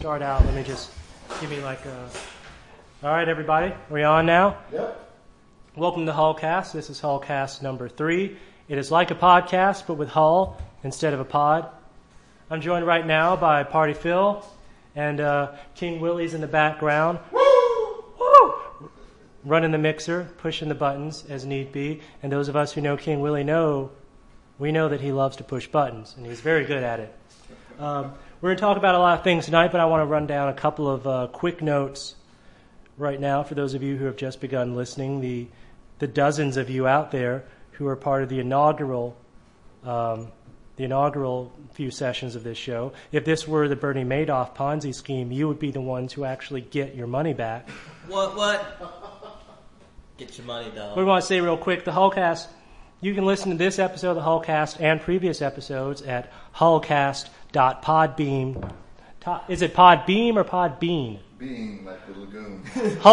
start out, let me just give me like a... All right, everybody, are we on now? Yep. Welcome to Hullcast. This is Hullcast number 3. It is like a podcast, but with Hull instead of a pod. I'm joined right now by Party Phil, and King Willie's in the background. Woo! Woo! Running the mixer, pushing the buttons as need be. And those of us who know King Willie we know that he loves to push buttons, and he's very good at it. We're going to talk about a lot of things tonight, but I want to run down a couple of quick notes right now for those of you who have just begun listening, the dozens of you out there who are part of the inaugural few sessions of this show. If this were the Bernie Madoff Ponzi scheme, you would be the ones who actually get your money back. What? Get your money, dog. We want to say real quick, the Hullcast, you can listen to this episode of the Hullcast and previous episodes at hullcast.podbean. Is it Podbeam or Podbean? Bean, like the lagoon.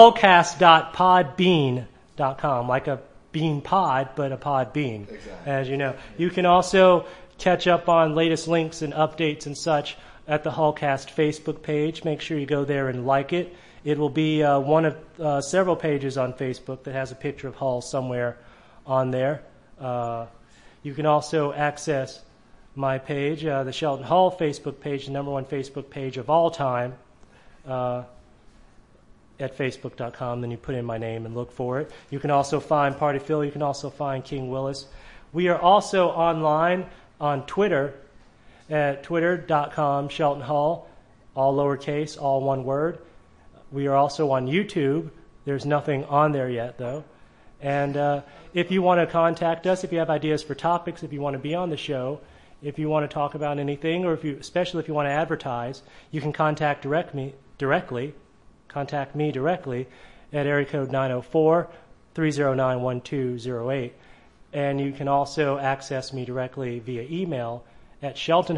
Hullcast.podbean.com, like a bean pod, but a pod bean, Exactly. as you know. You can also catch up on latest links and updates and such at the Hullcast Facebook page. Make sure you go there and like it. It will be one of several pages on Facebook that has a picture of Hull somewhere on there. You can also access my page, the Shelton Hull Facebook page, the number one Facebook page of all time, at facebook.com. Then you put in my name and look for it. You can also find Party Phil. You can also find King Willis. We are also online on Twitter at twitter.com Shelton Hull, all lowercase, all one word. We are also on YouTube. There's nothing on there yet, though. And if you want to contact us, if you have ideas for topics, if you want to be on the show, if you want to talk about anything, or especially if you want to advertise, you can contact me directly at area code 904-309-1208. And you can also access me directly via email at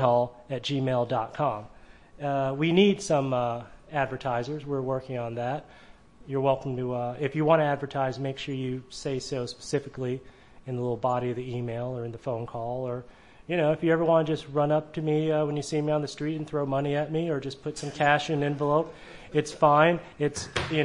sheltonhull@gmail.com. We need some advertisers. We're working on that. You're welcome to, if you want to advertise, make sure you say so specifically in the little body of the email or in the phone call, or if you ever want to just run up to me when you see me on the street and throw money at me, or just put some cash in an envelope, it's fine. It's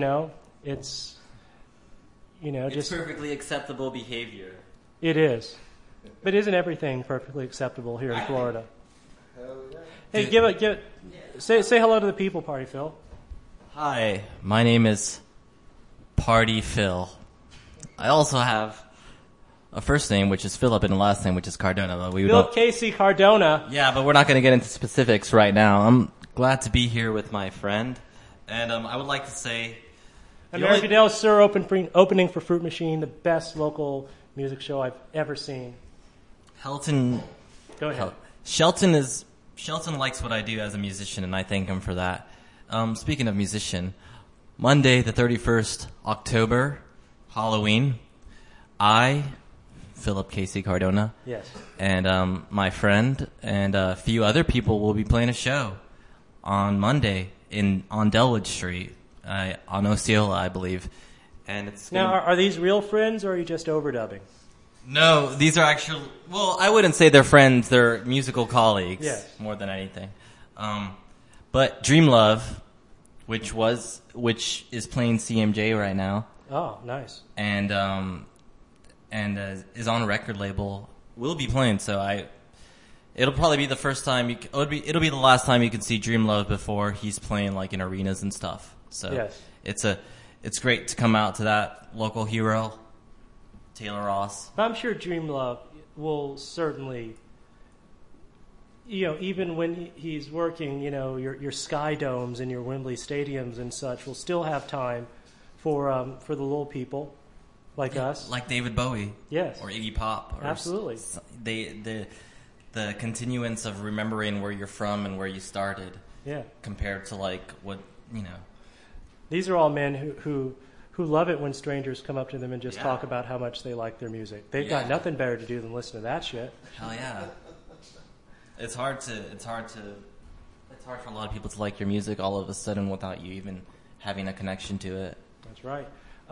just perfectly acceptable behavior. It is, but isn't everything perfectly acceptable here in Florida? Hell yeah. Hey, say hello to the people, Party Phil. Hi, my name is Party Phil. I also have a first name, which is Philip, and a last name, which is Cardona. But Philip Casey Cardona. Yeah, but we're not going to get into specifics right now. I'm glad to be here with my friend, and I would like to say... American Del Sur opening for Fruit Machine, the best local music show I've ever seen. Helton... Go ahead. Shelton likes what I do as a musician, and I thank him for that. Speaking of musician, Monday the 31st October, Halloween, Philip Casey Cardona, yes, and my friend and a few other people will be playing a show on Monday on Delwood Street, on Osceola, I believe. And it's now, are these real friends, or are you just overdubbing? No, these are actual. Well, I wouldn't say they're friends; they're musical colleagues, yes, more than anything. But Dream Love, which is playing CMJ right now. Oh, nice. And is on a record label, will be playing. So it'll probably be the first time it'll be the last time you can see Dream Love before he's playing like in arenas and stuff. So yes, it's great to come out to that local hero, Taylor Ross. I'm sure Dream Love will certainly, even when he's working, your Sky Domes and your Wembley Stadiums and such, will still have time for the little people like us, like David Bowie, yes, or Iggy Pop, or absolutely. The continuance of remembering where you're from and where you started, yeah, compared to like what. These are all men who love it when strangers come up to them and just talk about how much they like their music. They've got nothing better to do than listen to that shit. Hell yeah. It's hard for a lot of people to like your music all of a sudden without you even having a connection to it. That's right.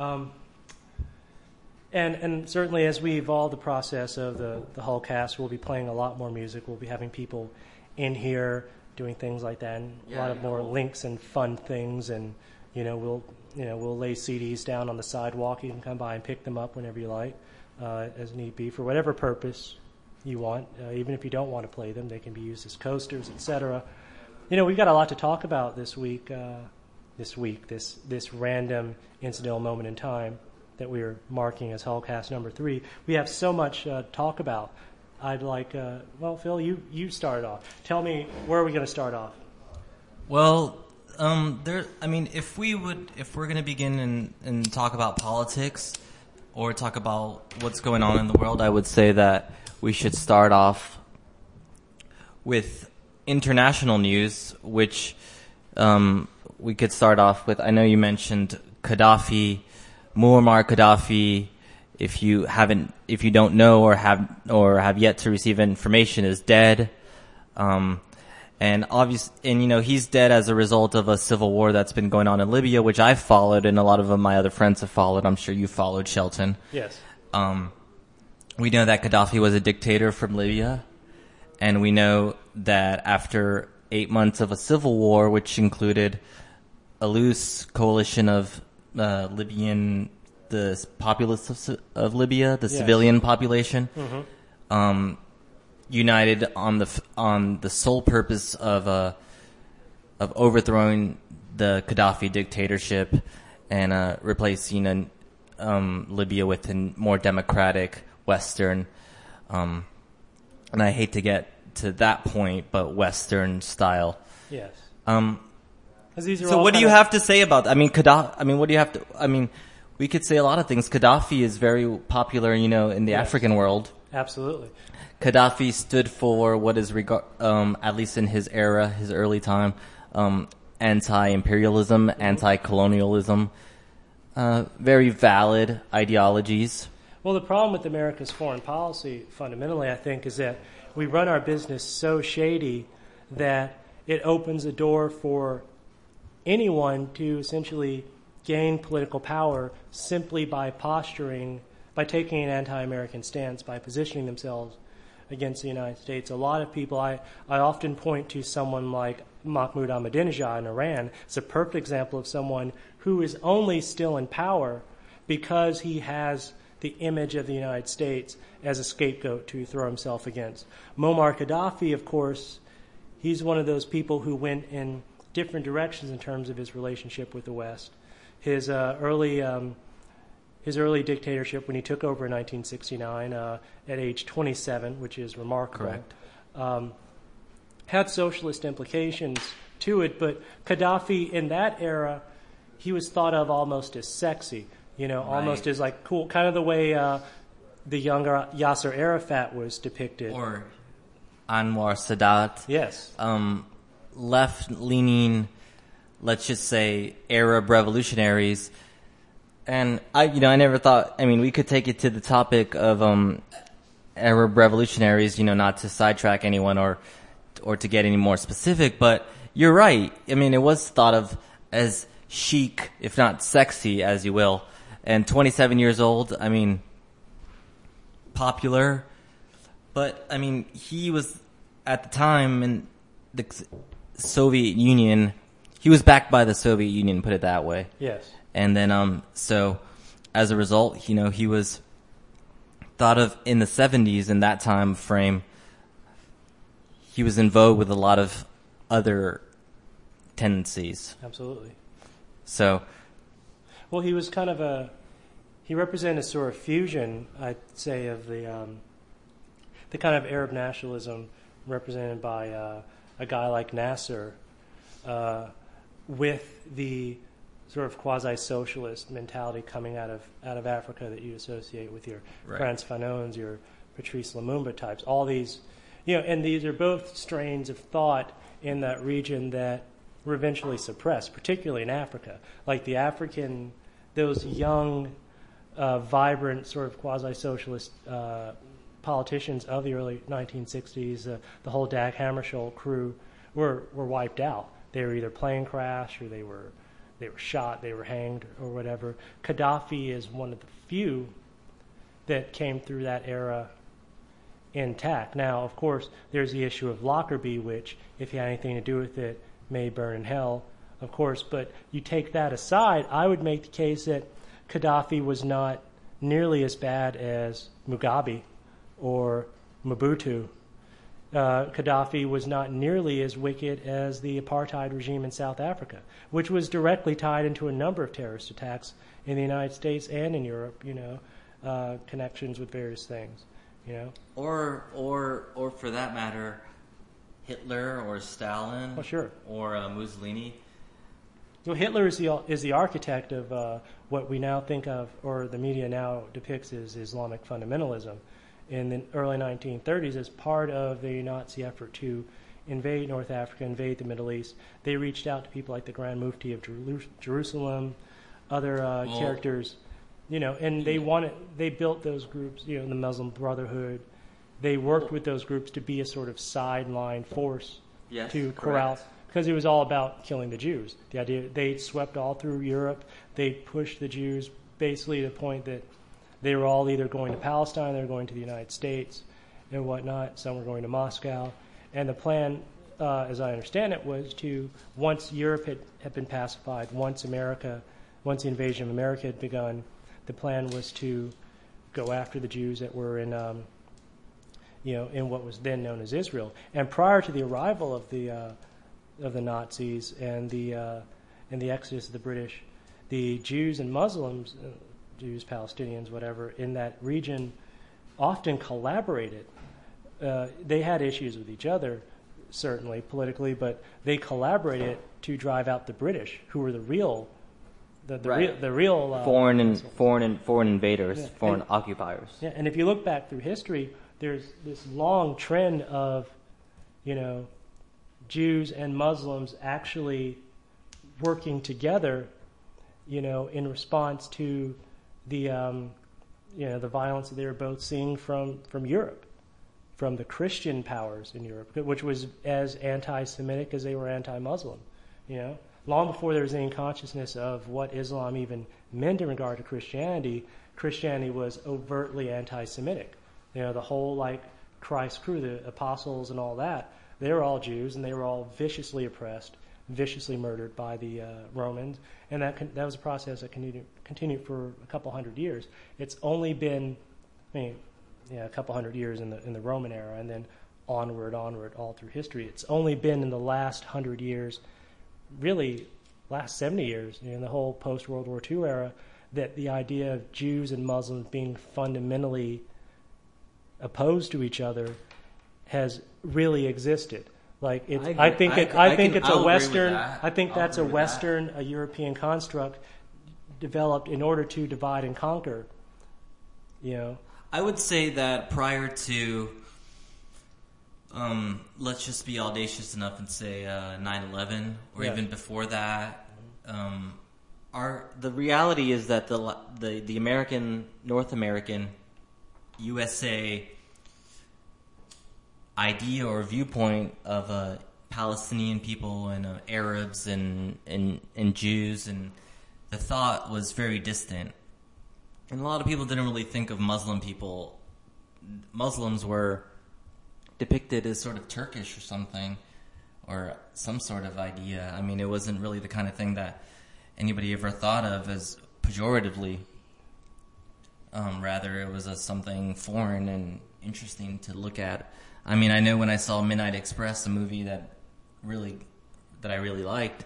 And certainly as we evolve the process of the Hullcast, we'll be playing a lot more music. We'll be having people in here doing things like that, and a Yeah, lot of yeah. more links and fun things. And we'll lay CDs down on the sidewalk. You can come by and pick them up whenever you like, as need be, for whatever purpose you want. Even if you don't want to play them, they can be used as coasters, etc. We've got a lot to talk about this week. This random incidental moment in time that we're marking as Hellcast number 3. We have so much to talk about. I'd like, Phil, you start off. Tell me, where are we going to start off? Well, if we're going to begin and talk about politics or talk about what's going on in the world, I would say that we should start off with international news, which we could start off with. I know you mentioned Gaddafi, Muammar Gaddafi. If you don't know or have yet to receive information, is dead. He's dead as a result of a civil war that's been going on in Libya, which I've followed, and a lot of my other friends have followed. I'm sure you followed, Shelton. Yes. We know that Gaddafi was a dictator from Libya, and we know that after 8 months of a civil war, which included a loose coalition of the populace of Libya, the civilian population, united on the sole purpose of overthrowing the Gaddafi dictatorship and replacing Libya with a more democratic Western, and I hate to get to that point, but Western style. Yes. So what do you have to say about that? What do you have to? We could say a lot of things. Gaddafi is very popular, in the African world. Absolutely. Gaddafi stood for what is at least in his era, his early time, anti-imperialism, anti-colonialism, very valid ideologies. Well, the problem with America's foreign policy, fundamentally, I think, is that we run our business so shady that it opens the door for anyone to essentially gain political power simply by posturing, by taking an anti-American stance, by positioning themselves against the United States. A lot of people, I often point to someone like Mahmoud Ahmadinejad in Iran as a perfect example of someone who is only still in power because he has the image of the United States as a scapegoat to throw himself against. Muammar Gaddafi, of course, he's one of those people who went in different directions in terms of his relationship with the West. His early dictatorship, when he took over in 1969 at age 27, which is remarkable, Correct. Had socialist implications to it. But Gaddafi, in that era, he was thought of almost as sexy, almost as like cool, kind of the way the younger Yasser Arafat was depicted. Or Anwar Sadat. Yes. Left-leaning, let's just say, Arab revolutionaries. And I never thought, we could take it to the topic of Arab revolutionaries, not to sidetrack anyone or to get any more specific, but you're right. It was thought of as chic, if not sexy, as you will. And 27 years old, popular. But, he was, at the time, in the Soviet Union, he was backed by the Soviet Union, put it that way. Yes. And then, so as a result, he was thought of in the 70s, in that time frame. He was in vogue with a lot of other tendencies. Absolutely. So, well, he was kind of he represented a sort of fusion, I'd say, of the kind of Arab nationalism represented by a guy like Nasser, with the sort of quasi-socialist mentality coming out of Africa that you associate with your Frantz Fanons, your Patrice Lumumba types. All these, and these are both strains of thought in that region that were eventually suppressed, particularly in Africa. Like those young, vibrant sort of quasi-socialist politicians of the early 1960s, the whole Dag Hammarskjöld crew were wiped out. They were either plane crashed or they were shot, they were hanged or whatever. Gaddafi is one of the few that came through that era intact. Now, of course, there's the issue of Lockerbie, which, if he had anything to do with it, may burn in hell, of course. But you take that aside, I would make the case that Gaddafi was not nearly as bad as Mugabe or Mobutu. Gaddafi was not nearly as wicked as the apartheid regime in South Africa, which was directly tied into a number of terrorist attacks in the United States and in Europe, connections with various things, Or for that matter, Hitler or Stalin. Oh, sure. Or Mussolini. Well, Hitler is the architect of what we now think of, or the media now depicts as Islamic fundamentalism. In the early 1930s, as part of the Nazi effort to invade North Africa, invade the Middle East, they reached out to people like the Grand Mufti of Jerusalem, other characters, and they built those groups, the Muslim Brotherhood. They worked with those groups to be a sort of sideline force to corral, because it was all about killing the Jews. The idea they swept all through Europe, they pushed the Jews basically to the point that they were all either going to Palestine, they were going to the United States and whatnot. Some were going to Moscow. And the plan, as I understand it, was to, once Europe had been pacified, once the invasion of America had begun, the plan was to go after the Jews that were in what was then known as Israel. And prior to the arrival of the Nazis and the exodus of the British, the Jews and Muslims, Jews, Palestinians, whatever, in that region often collaborated. They had issues with each other, certainly politically, but they collaborated to drive out the British, who were the real foreign invaders, foreign occupiers. Yeah, and if you look back through history, there's this long trend of, Jews and Muslims actually working together, in response to the violence that they were both seeing from Europe, from the Christian powers in Europe, which was as anti-Semitic as they were anti-Muslim. Long before there was any consciousness of what Islam even meant in regard to Christianity, Christianity was overtly anti-Semitic. The whole Christ crew, the apostles and all that, they were all Jews and they were all viciously oppressed, viciously murdered by the Romans, and that was a process that continued for a couple hundred years. It's only been, a couple hundred years in the Roman era, and then onward all through history. It's only been in the last 100 years, really last 70 years, in the whole post-World War II era, that the idea of Jews and Muslims being fundamentally opposed to each other has really existed. I think it's a Western. I think that's a Western, a European construct developed in order to divide and conquer. I would say that prior to, let's just be audacious enough and say 9/11, or even before that, the reality is that the American, North American, USA idea or viewpoint of Palestinian people and Arabs and Jews, and the thought was very distant. And a lot of people didn't really think of Muslim people. Muslims were depicted as sort of Turkish or something, or some sort of idea. I mean, it wasn't really the kind of thing that anybody ever thought of as pejoratively. Rather, it was something foreign and interesting to look at. I mean, I know when I saw Midnight Express, a movie that I really liked,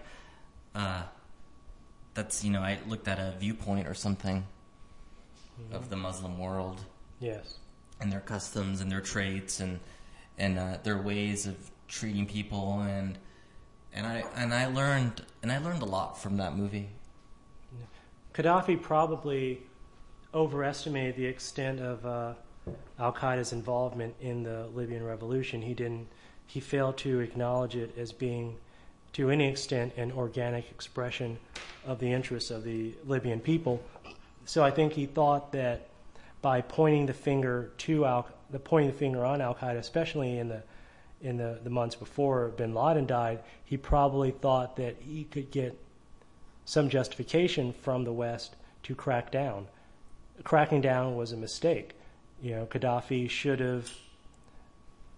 that's, I looked at a viewpoint or something of the Muslim world. Yes. And their customs and their traits and their ways of treating people, and I learned a lot from that movie. Gaddafi probably overestimated the extent of Al-Qaeda's involvement in the Libyan revolution. He failed to acknowledge it as being, to any extent, an organic expression of the interests of the Libyan people. So I think he thought that by pointing the finger on Al-Qaeda, especially in the months before bin Laden died, he probably thought that he could get some justification from the West to crack down. Cracking down was a mistake. Gaddafi should have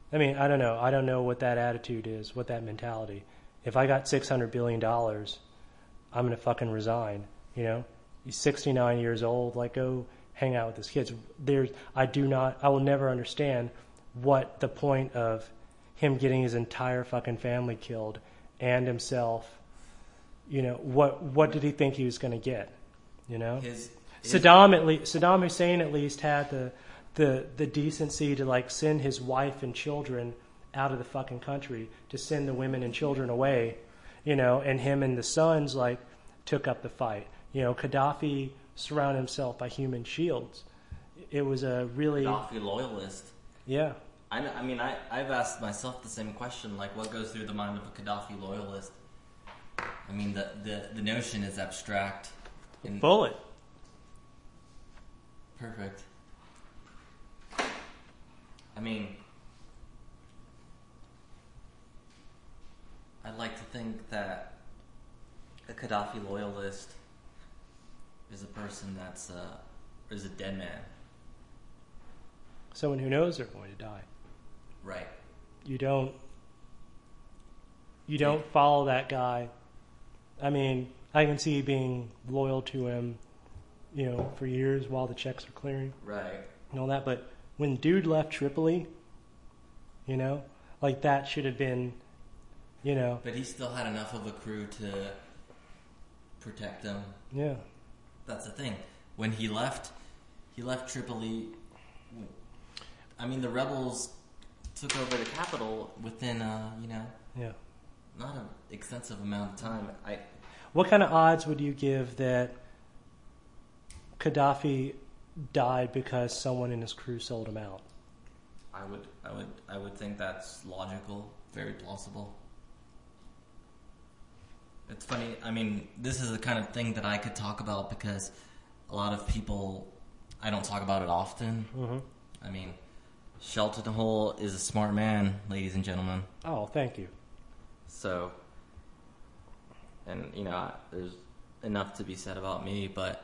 I mean, I don't know. I don't know what that attitude is, what that mentality. If I got $600 billion, I'm going to fucking resign, you know? He's 69 years old. Like, go hang out with his kids. I will never understand what the point of him getting his entire fucking family killed and himself, you know, what did he think he was going to get, you know? Saddam Hussein at least had the decency to like send his wife and children out of the fucking country, to send the women and children away, you know, and him and the sons like took up the fight. You know, Gaddafi surrounded himself by human shields. It was a really Gaddafi loyalist. Yeah. I mean, I've asked myself the same question, like what goes through the mind of a Gaddafi loyalist. I mean, the notion is abstract. Bullet. Perfect. I mean, I'd like to think that a Gaddafi loyalist is a person is a dead man. Someone who knows they're going to die. Right. You don't follow that guy. I mean, I can see being loyal to him, you know, for years while the checks are clearing. Right. And all that, but when dude left Tripoli, you know, like that should have been, you know. But he still had enough of a crew to protect him. Yeah. That's the thing. When he left Tripoli. I mean, the rebels took over the capital within, Yeah. not an extensive amount of time. What kind of odds would you give that Gaddafi died because someone in his crew sold him out? I would think that's logical, very plausible. It's funny. I mean, this is the kind of thing that I could talk about because a lot of people, I don't talk about it often. Mm-hmm. I mean, Shelton Hole is a smart man, ladies and gentlemen. Oh, thank you. So, and you know, there's enough to be said about me, but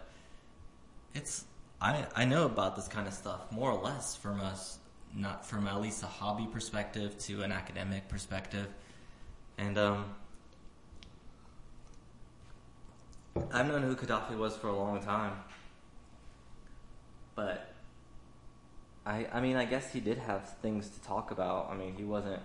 I know about this kind of stuff more or less from not from at least a hobby perspective to an academic perspective, and I've known who Gaddafi was for a long time, but I mean, I guess he did have things to talk about. I mean, he wasn't,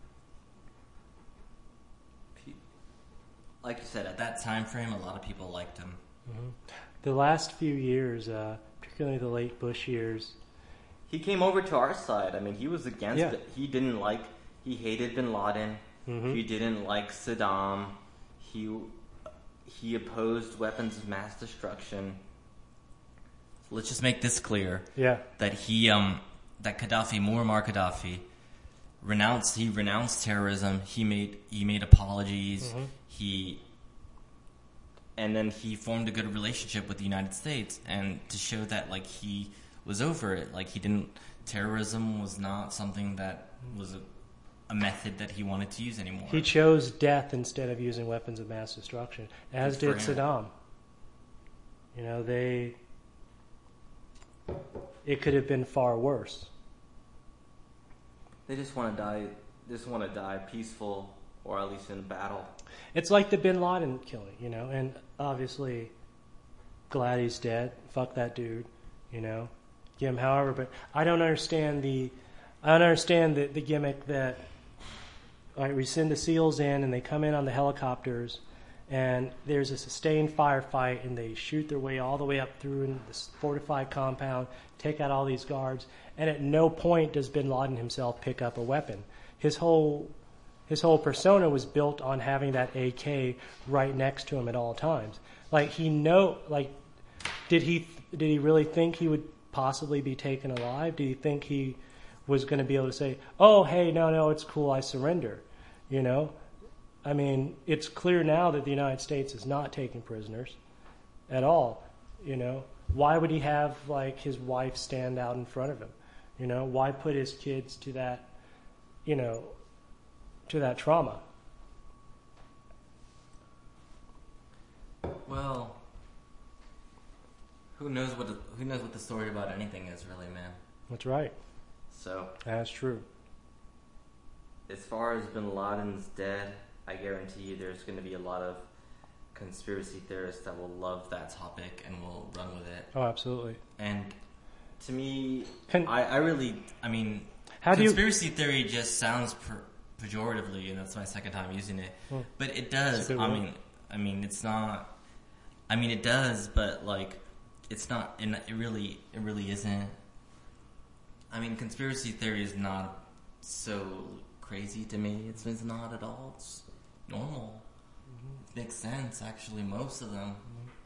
like you said, at that time frame, a lot of people liked him. Mm-hmm. The last few years, particularly the late Bush years, he came over to our side. I mean, he was against Yeah. it. He hated Bin Laden. Mm-hmm. He didn't like Saddam. He opposed weapons of mass destruction. Let's just make this clear. Yeah. That that Gaddafi, Muammar Gaddafi, renounced terrorism. He made apologies. Mm-hmm. And then he formed a good relationship with the United States, and to show that like he was over it, like terrorism was not something that was a method that he wanted to use anymore. He chose death instead of using weapons of mass destruction, as did Saddam. You know, it could have been far worse. They just want to die. Just want to die peaceful, or at least in battle. It's like the Bin Laden killing, you know, and obviously, glad he's dead. Fuck that dude, you know. Give him however, but I don't understand the gimmick that, all right, we send the SEALs in and they come in on the helicopters, and there's a sustained firefight, and they shoot their way all the way up through in this fortified compound, take out all these guards, and at no point does Bin Laden himself pick up a weapon. His whole persona was built on having that AK right next to him at all times. Like did he really think he would possibly be taken alive? Did he think he was going to be able to say, "Oh, hey, no, it's cool, I surrender"? You know, I mean, it's clear now that the United States is not taking prisoners at all. You know, why would he have like his wife stand out in front of him? You know, why put his kids to that? You know, to that trauma. Well, who knows what the story about anything is, really, man. That's right. So That's true. as far as Bin Laden's dead, I guarantee you there's going to be a lot of conspiracy theorists that will love that topic and will run with it. Oh, absolutely. And to me, Can- I mean, How do you? conspiracy theory just sounds pejoratively, and that's my second time using it. But it does. It's a good I word. mean, it's not. I mean, it does, but like, it's not. It really isn't. I mean, conspiracy theory is not so crazy to me. It's not at all. It's normal. It makes sense, actually, most of them.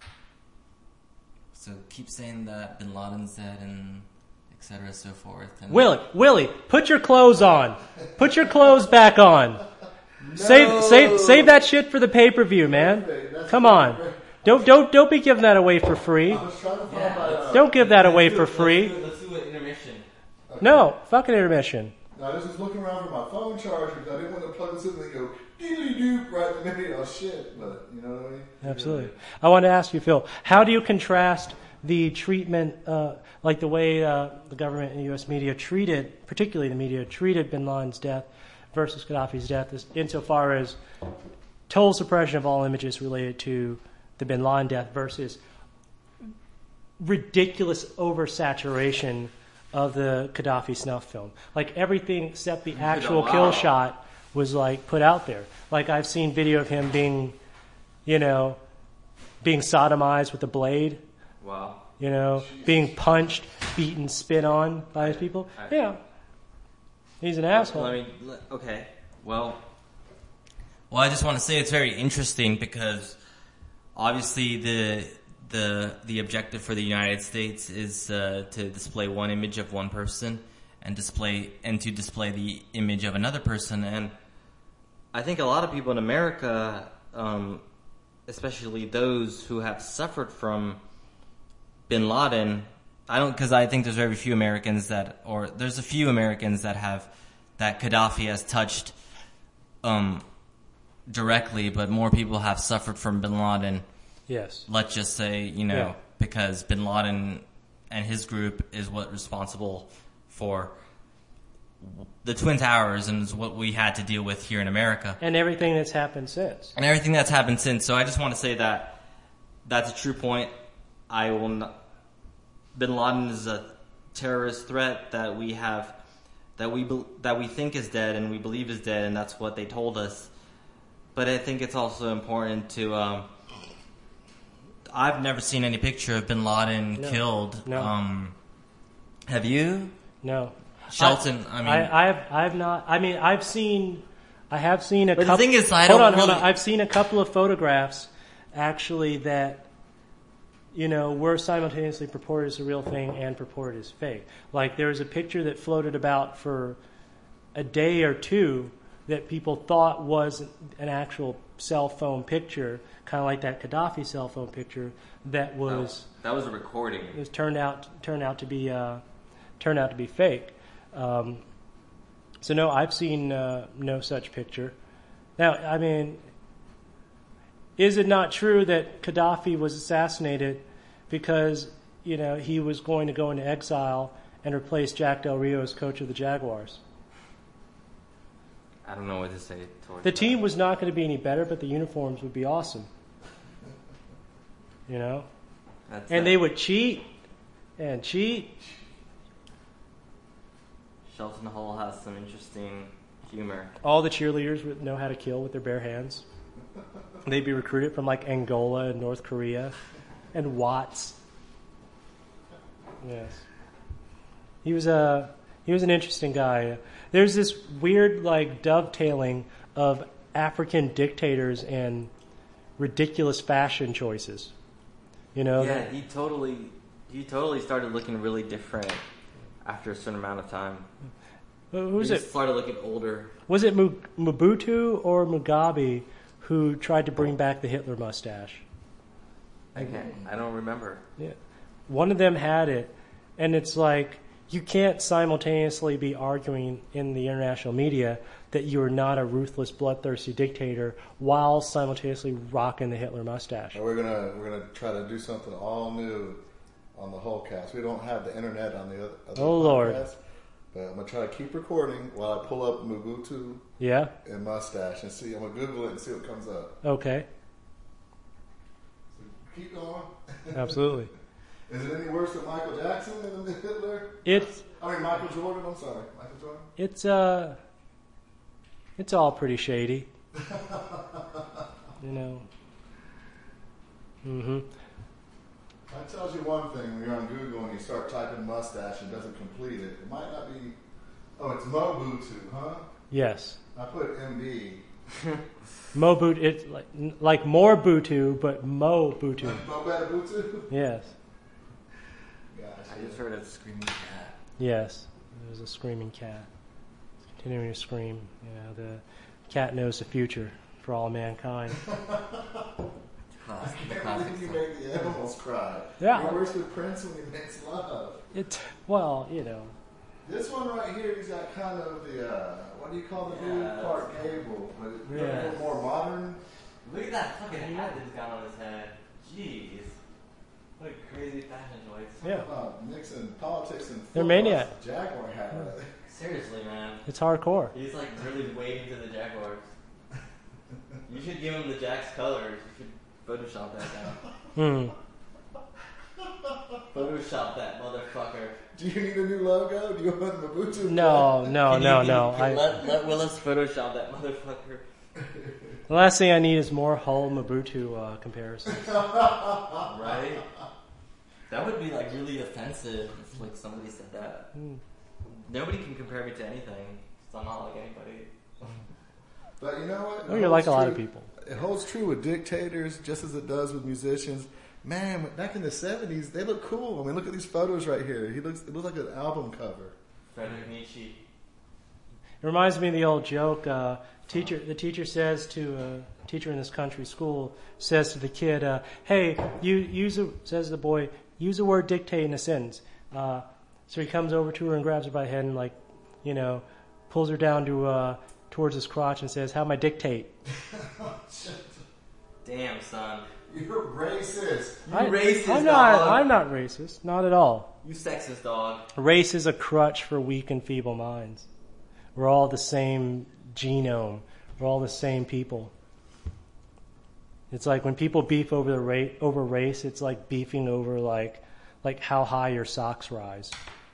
So keep saying that Bin Laden's dead and et cetera, so forth. And Willie, put your clothes on. Put your clothes back on. Save that shit for the pay-per-view, man. Come on. Don't be giving that away for free. I was trying to find my. Don't give that away for free. Let's do an intermission. No, fucking intermission. I was just looking around for my phone charger because I didn't want to plug this in and go deedly doop right in the middle. Oh shit! But you know what I mean? Absolutely. I want to ask you, Phil, how do you contrast the treatment, like the way the government and U.S. media treated, particularly the media, treated bin Laden's death versus Gaddafi's death, insofar as total suppression of all images related to the bin Laden death versus ridiculous oversaturation of the Gaddafi snuff film? Like everything except the actual kill shot was like put out there. Like I've seen video of him being sodomized with a blade, Wow. being punched, beaten, spit on by his people. Yeah. He's an asshole. Okay. Well, I just want to say it's very interesting because obviously the objective for the United States is to display one image of one person and to display the image of another person. And I think a lot of people in America, especially those who have suffered from Bin Laden, because I think there's very few Americans there's a few Americans that Gaddafi has touched directly, but more people have suffered from Bin Laden. Yes. Let's just say, because Bin Laden and his group is what responsible for the Twin Towers and is what we had to deal with here in America. And everything that's happened since. So I just want to say that that's a true point. I will not. Bin Laden is a terrorist threat that we have, that we think is dead and we believe is dead, and that's what they told us. But I think it's also important to. I've never seen any picture of Bin Laden killed. No. Have you? No. Shelton, I have not. I mean, I have seen a But couple. the thing is, Hold on. I've seen a couple of photographs, actually, that were simultaneously purported as a real thing and purported as fake. Like there was a picture that floated about for a day or two that people thought was an actual cell phone picture, kind of like that Gaddafi cell phone picture that was that was a recording. It was turned out to be fake. So no, I've seen no such picture. Now, I mean, is it not true that Gaddafi was assassinated because he was going to go into exile and replace Jack Del Rio as coach of the Jaguars? I don't know what to say towards The that. team was not going to be any better, but the uniforms would be awesome. And they would cheat and cheat. Shelton Hall has some interesting humor. All the cheerleaders would know how to kill with their bare hands. They'd be recruited from like Angola and North Korea and Watts. Yes. He was an interesting guy. There's this weird like dovetailing of African dictators and ridiculous fashion choices. Yeah, he totally started looking really different after a certain amount of time. Who's He it? started looking older. Was it Mobutu or Mugabe who tried to bring back the Hitler mustache? I don't remember. Yeah. One of them had it, and it's like you can't simultaneously be arguing in the international media that you are not a ruthless, bloodthirsty dictator while simultaneously rocking the Hitler mustache. We're gonna try to do something all new on the whole cast. We don't have the internet on the other Oh, Lord. podcast, but I'm gonna try to keep recording while I pull up Mobutu Yeah. and mustache and see. I'm gonna Google it and see what comes up. Okay. So keep going. Absolutely. Is it any worse than Michael Jackson than Hitler? Michael Jordan. I'm sorry, Michael Jordan. It's all pretty shady. You know. Mm-hmm. That tells you one thing when you're on Google and you start typing mustache and doesn't complete it. It might not be. Oh, it's Mobutu, huh? Yes. I put MB. Mobutu. It's like more Butu, but Mobutu. Mobutu. Yes. Gotcha. I just heard a screaming cat. Yes. There's a screaming cat. Continuing to scream. The cat knows the future for all mankind. I can't believe you make the animals cry. Yeah. You're worse with Prince when he makes love. This one right here, he's got kind of the, what do you call the dude? Clark Gable. But it's a little more modern. Look at that fucking hat that he's got on his head. Jeez. What a crazy fashion choice. Yeah. Nixon, politics and They're maniac. Jaguar hat. Yeah. Seriously, man. It's hardcore. He's like really waving to the Jaguars. You should give him the Jack's colors. You should Photoshop that down. Photoshop that motherfucker. Do you need a new logo? Do you want Mobutu? No. Let Willis Photoshop that motherfucker. The last thing I need is more Hull Mobutu comparisons. Right? That would be like really offensive if like somebody said that. Nobody can compare me to anything. So I'm not like anybody. But you know what? Well, you're like a lot of people. It holds true with dictators just as it does with musicians. Man, back in the 70s, they look cool. I mean, look at these photos right here. It looks like an album cover. Frederick Nietzsche. It reminds me of the old joke. The teacher says to a teacher in this country school says to the kid, "Hey, says the boy, use the word dictate in a sentence." So he comes over to her and grabs her by the head and pulls her down towards his crotch and says, "How my dictate?" Damn, son. You're racist. Racist, dog. dog. I'm not racist. Not at all. You sexist dog. Race is a crutch for weak and feeble minds. We're all the same genome. We're all the same people. It's like when people beef over race, it's like beefing over like how high your socks rise.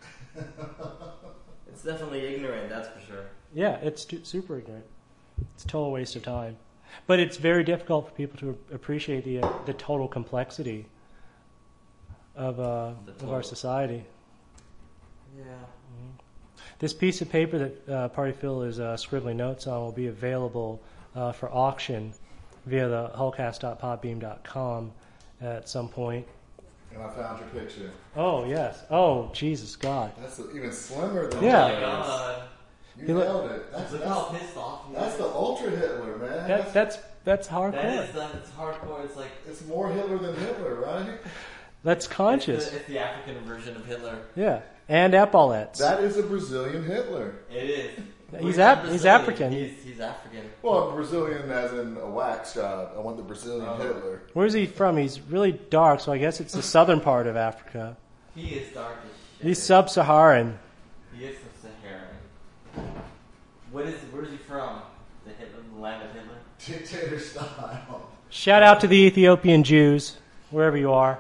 It's definitely ignorant, that's for sure. Yeah, it's super ignorant. It's a total waste of time. But it's very difficult for people to appreciate the total complexity of our society. Yeah. This piece of paper that Party Phil is scribbling notes on will be available for auction via the hullcast.podbeam.com at some point. And I found your picture. Oh, yes. Oh, Jesus God. That's even slimmer than Yeah. Oh my God. You nailed it. Look how pissed off he is. That's the ultra Hitler, man. That's hardcore. That's hardcore. It's like It's more Hitler than Hitler, right? That's conscious. It's the African version of Hitler. Yeah. And epaulets. That is a Brazilian Hitler. It is. He's not African. Brazilian. He's African. Well, Brazilian as in a wax job. I want the Brazilian Hitler. Where's he from? He's really dark, so I guess it's the southern part of Africa. He is dark as shit. He's sub-Saharan. He is sub-Saharan. Where is he from? The land of Hitler? Dictator style. Shout out to the Ethiopian Jews, wherever you are.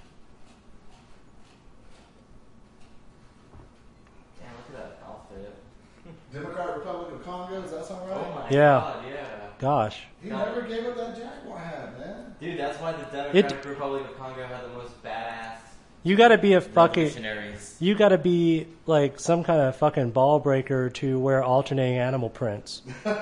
Damn, look at that outfit. Democratic Republic of Congo, does that sound right? Oh my Yeah. God, yeah. Gosh. He never gave up that Jaguar hat, man. Dude, that's why the Democratic Republic of Congo had the most badass You gotta be a fucking... revolutionaries. You gotta be like some kind of fucking ball breaker to wear alternating animal prints.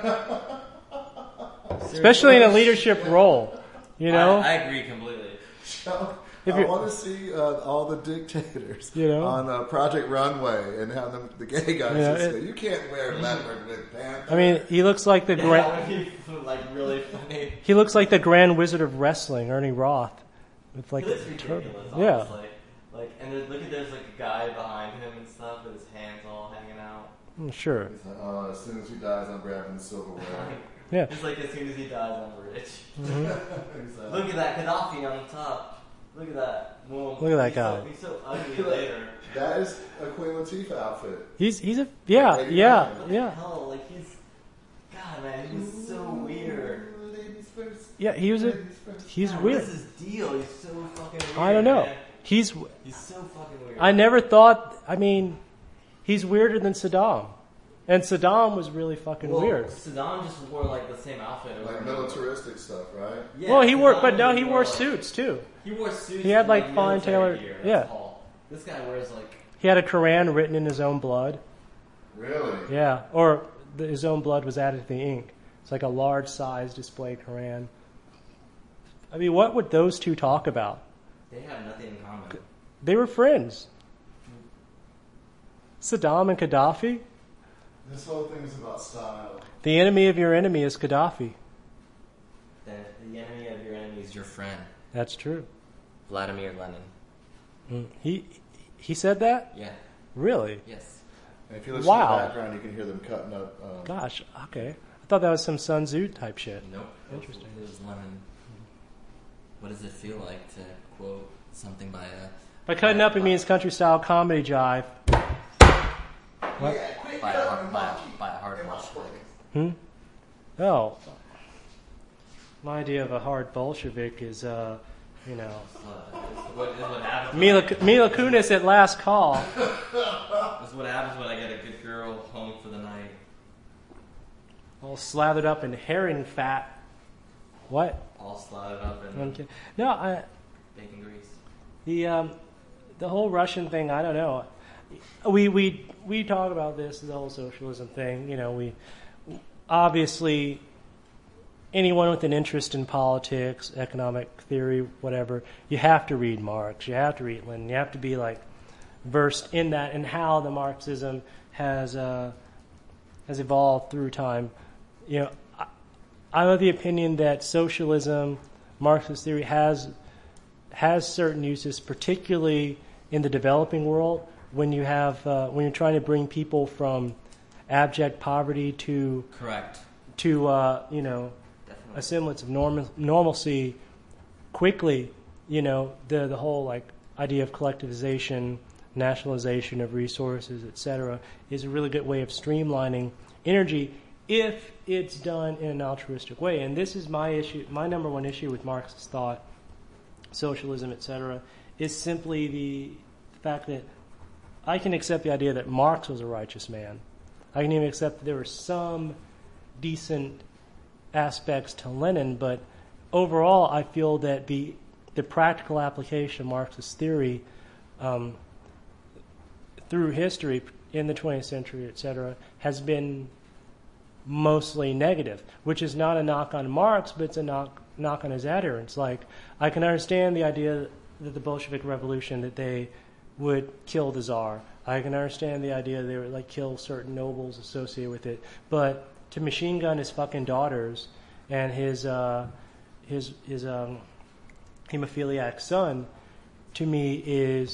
Especially in a leadership role. You know? I agree completely. I want to see all the dictators on Project Runway and how the gay guys just say, you can't wear leopard with pants. I mean, he looks like the That would be like really funny. He looks like the Grand Wizard of Wrestling, Ernie Roth. With like He looks ridiculous, yeah. honestly. Like, and there's like a guy behind him and stuff with his hands all hanging out. Sure. He's like, as soon as he dies, I'm grabbing the silverware. Yeah. It's like as soon as he dies, I'm rich. Exactly. Look at that Gaddafi on the top. Look at that. Well, Look at that guy. He's so ugly later. That is a Queen Latifah outfit. He's a yeah. What the hell? Like he's. God that man. He's so weird. Ladies first. Yeah, he's weird. What is his deal? He's so fucking weird. I don't know. Man. He's so fucking weird. I never thought. I mean, he's weirder than Saddam, and Saddam was really fucking weird. Saddam just wore like the same outfit, like militaristic stuff, right? Yeah. Well, he wore suits too. He wore suits. He had like fine tailored. Yeah. All. This guy wears like. He had a Quran written in his own blood. Really? Yeah, or his own blood was added to the ink. It's like a large size display Quran. I mean, what would those two talk about? They have nothing in common. They were friends. Saddam and Gaddafi. This whole thing is about style. The enemy of your enemy is Gaddafi. The enemy of your enemy is your friend. That's true. Vladimir Lenin. He said that? Yeah. Really? Yes. And if you listen to the background, you can hear them cutting up. Gosh, okay. I thought that was some Sun Tzu type shit. Nope. Interesting. It was Lenin. What does it feel like to quote something by a... By cutting up, it means country-style comedy jive. What? Yeah, by a hard Bolshevik. Oh. My idea of a hard Bolshevik is, What happens? Mila Kunis at last call. This is what happens when I get a good girl home for the night. All slathered up in herring fat. What? All slathered up in Okay. No, bacon grease. The whole Russian thing, I don't know. We talk about this, the whole socialism thing. You know, we obviously anyone with an interest in politics, economic theory, whatever, you have to read Marx, you have to read Lenin, you have to be like versed in that and how the Marxism has evolved through time. You know, I'm of the opinion that socialism, Marxist theory has certain uses, particularly in the developing world, when you have when you're trying to bring people from abject poverty to correct to a semblance of normalcy quickly. You know, the whole like idea of collectivization, nationalization of resources, etc., is a really good way of streamlining energy if it's done in an altruistic way. And this is my issue. My number one issue with Marxist thought, socialism, etc., is simply the fact that I can accept the idea that Marx was a righteous man. I can even accept that there were some decent aspects to Lenin, but overall I feel that the practical application of Marxist theory through history in the 20th century, etc., has been mostly negative, which is not a knock on Marx, but it's a knock on his adherents. Like, I can understand the idea that the Bolshevik Revolution, that they would kill the Tsar. I can understand the idea they would like kill certain nobles associated with it, but to machine gun his fucking daughters and his hemophiliac son, to me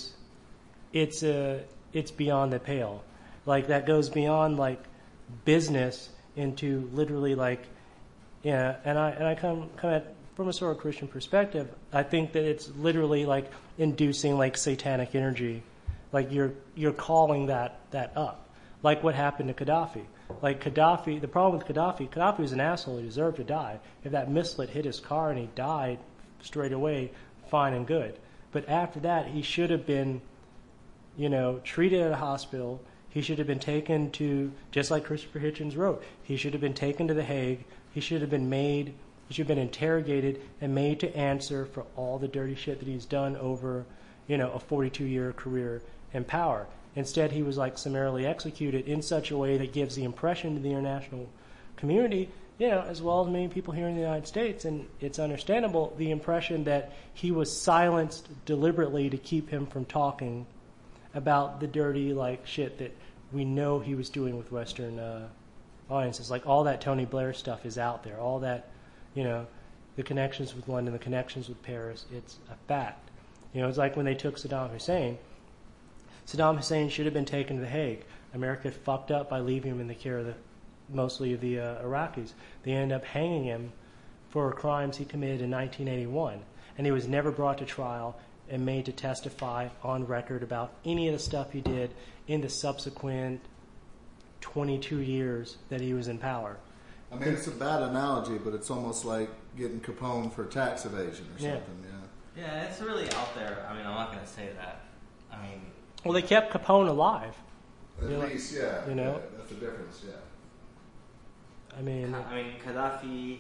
it's beyond the pale. Like, that goes beyond like business into literally like, yeah. And I come at from a sort of Christian perspective. I think that it's literally like inducing like satanic energy, like you're calling that up, like what happened to Gaddafi. Like Gaddafi, the problem with Gaddafi was an asshole. He deserved to die. If that missile hit his car and he died straight away, fine and good. But after that, he should have been, treated at a hospital. He should have been taken to, just like Christopher Hitchens wrote, he should have been taken to The Hague. He should have been interrogated and made to answer for all the dirty shit that he's done over, a 42-year career in power. Instead, he was like summarily executed in such a way that gives the impression to the international community, as well as many people here in the United States, and it's understandable, the impression that he was silenced deliberately to keep him from talking about the dirty like shit that we know he was doing with Western audiences. Like, all that Tony Blair stuff is out there. All that, the connections with London, the connections with Paris, it's a fact. It's like when they took Saddam Hussein. Saddam Hussein should have been taken to The Hague. America fucked up by leaving him in the care of mostly of the Iraqis. They ended up hanging him for crimes he committed in 1981. And he was never brought to trial and made to testify on record about any of the stuff he did in the subsequent 22 years that he was in power. I mean, it's a bad analogy, but it's almost like getting Capone for tax evasion or something. Yeah, it's really out there. I mean, I'm not going to say that. I mean, well, they kept Capone alive. At least, yeah. You know, that's the difference. Yeah. I mean, Gaddafi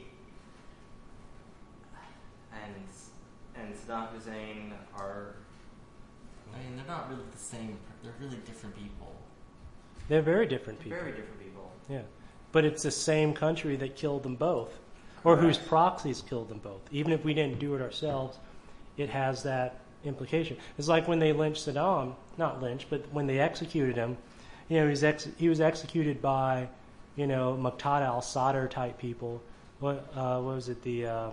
and Saddam Hussein are. I mean, they're not really the same. They're really different people. They're very different people. Very different people. Yeah, but it's the same country that killed them both, or whose proxies killed them both. Even if we didn't do it ourselves, it has that implication. It's like when they lynched Saddam, not lynched, but when they executed him. You know, he was executed by, you know, Muqtada al-Sadr type people. What was it? The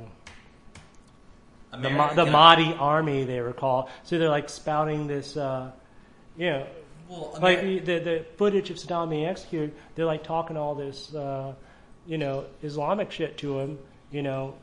Mahdi army, they were called. So they're like spouting this, you know, like the footage of Saddam being executed. They're like talking all this, you know, Islamic shit to him. You know,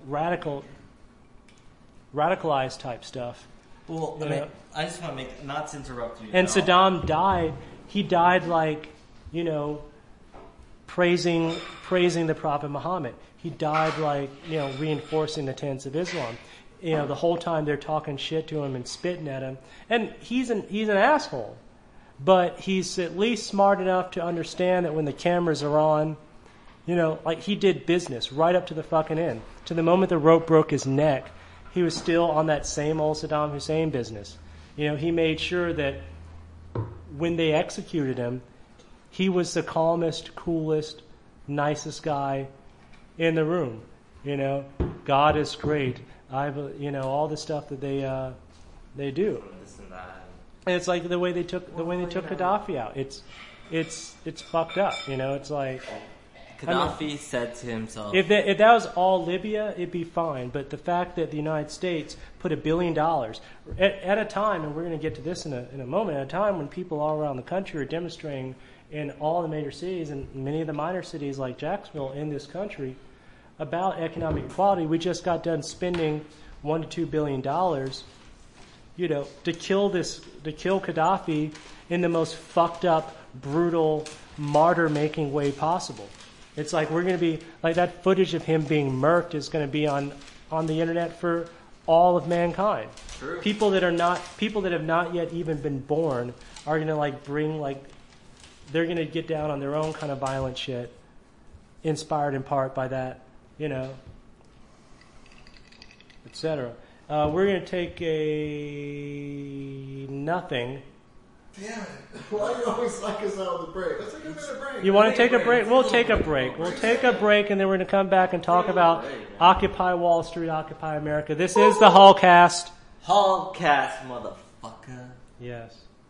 radicalized type stuff. Well, I mean, I just want to make, not to interrupt you. And Saddam died. He died like, you know, praising the Prophet Muhammad. He died like, you know, reinforcing the tenets of Islam. You know, the whole time they're talking shit to him and spitting at him. And he's an asshole. But he's at least smart enough to understand that when the cameras are on, you know, like he did business right up to the fucking end. To the moment the rope broke his neck, he was still on that same old Saddam Hussein business. You know, he made sure that when they executed him, he was the calmest, coolest, nicest guy in the room. You know, God is great. You know, all the stuff that they do. And it's like the way they took Gaddafi out. It's fucked up. You know, it's like Gaddafi said to himself, if that was all Libya, it'd be fine. But the fact that the United States put $1 billion at a time, and we're going to get to this in a moment, at a time when people all around the country are demonstrating in all the major cities and many of the minor cities like Jacksonville in this country about economic equality. We just got done spending $1 to $2 billion, you know, to kill Gaddafi in the most fucked up, brutal, martyr-making way possible. It's like we're going to be like that footage of him being murked is going to be on the internet for all of mankind. True. People that have not yet even been born are going to like bring like they're going to get down on their own kind of violent shit, inspired in part by that, you know, etc. We're going to take a nothing. Damn it. Why do you always like us out of the break? Let's take a minute break. You want to take a break? We'll take a break. We'll take a break, and then we're going to come back and talk about Occupy Wall Street, Occupy America. This is the Hallcast. Hallcast, motherfucker. Yes.